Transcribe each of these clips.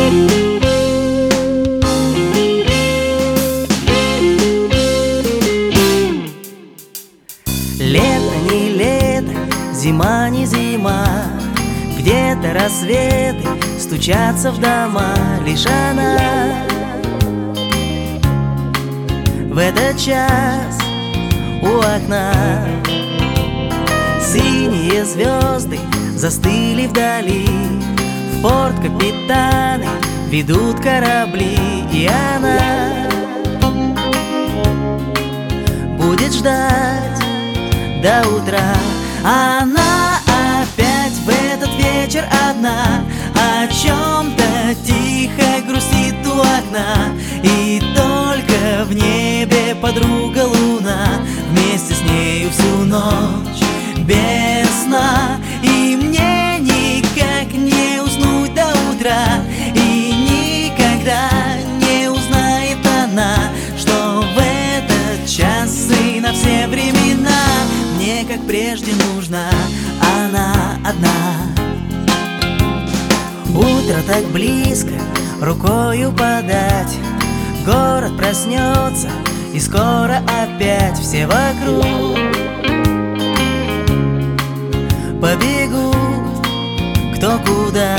Лето не лето, зима не зима, где-то рассветы стучатся в дома. Лишь она в этот час у окна. Синие звезды застыли вдали, в порт капитаны ведут корабли. И она будет ждать до утра. Она опять в этот вечер одна, о чем-то тихо грустит у окна. И только в небе подруга луна, вместе с нею всю ночь без сна. И мне никак не уснуть до утра, и никогда не узнает она, что в этот час и на все времена мне, как прежде, нужна она одна. Утро так близко, рукою подать, город проснется, и скоро опять все вокруг побегут кто куда.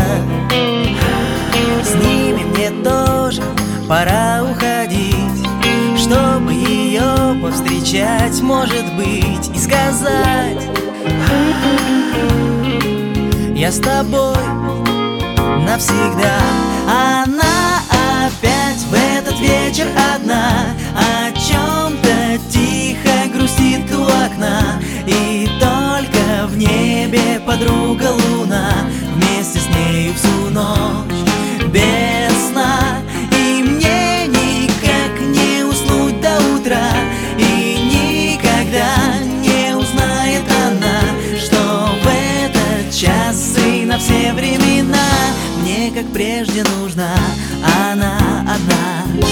С ними мне тоже пора уходить, чтобы ее повстречать, может быть, и сказать: я с тобой навсегда. Она опять в этот вечер одна, о чем-то тихо грустит у окна. И только в небе подруга луна, вместе с нею всю ночь без сна. И мне никак не уснуть до утра, и никогда не узнает она, что в этот час и на все времена мне, как прежде, нужна она одна.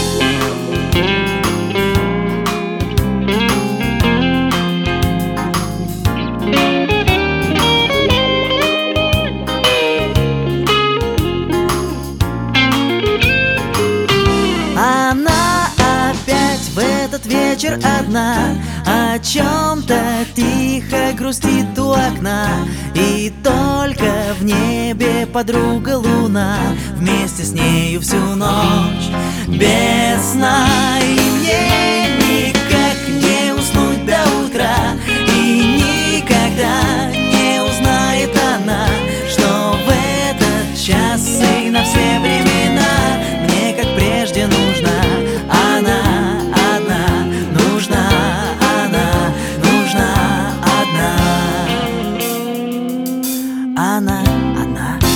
Она опять в этот вечер одна, о чем-то тихо грустит у окна. И только в небе подруга луна, вместе с нею всю ночь без сна. И мне никак не уснуть до утра, и никогда не узнает она, что в этот час и на все времена мне, как прежде, нужна она одна. Нужна она, нужна одна. Она одна.